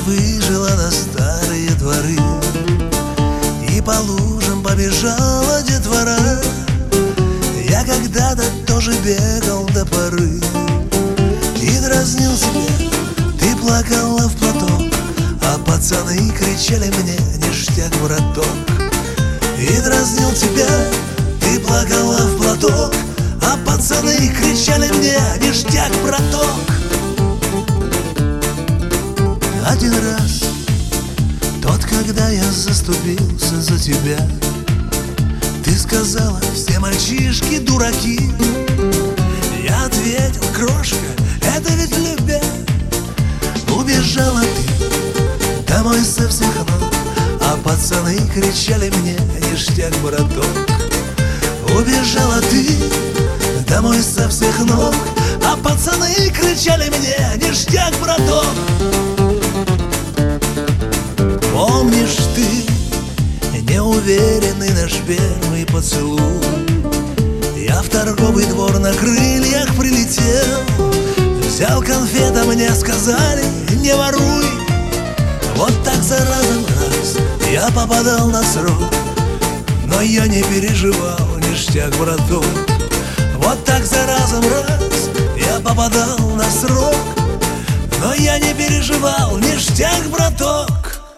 выжила на старые дворы, и по лужам побежала детвора. Я когда-то тоже бегал до поры и дразнил себя, ты плакала в платок, а пацаны кричали мне: ништяк, браток. И дразнил тебя, ты плакала в платок, а пацаны кричали мне: ништяк, браток. Один раз, тот, когда я заступился за тебя, ты сказала: все мальчишки дураки. Я ответил: крошка, это ведь любя. Убежала ты домой со всех ног, а пацаны кричали мне: ништяк, браток. Убежала ты домой со всех ног, а пацаны кричали мне: ништяк, браток. Помнишь ты неуверенный наш первый поцелуй? Я в торговый двор на крыльях прилетел, взял конфет, а мне сказали: не воруй. Вот так за разом раз я попадал на срок, но я не переживал, ништяк, браток. Вот так за разом раз я попадал на срок, но я не переживал, ништяк, браток.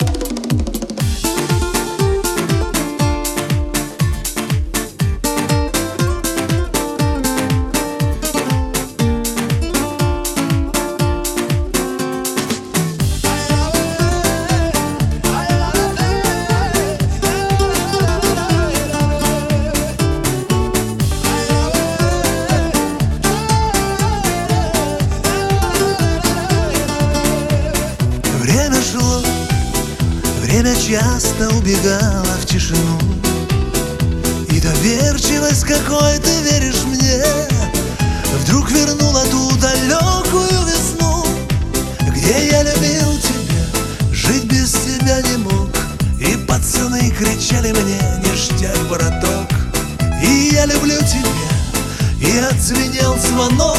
Время шло, время часто убегало в тишину, и доверчивость, какой ты веришь мне, вдруг вернула ту далекую весну, где я любил тебя, жить без тебя не мог, и пацаны кричали мне: ништяк, браток. И я люблю тебя, и отзвенел звонок.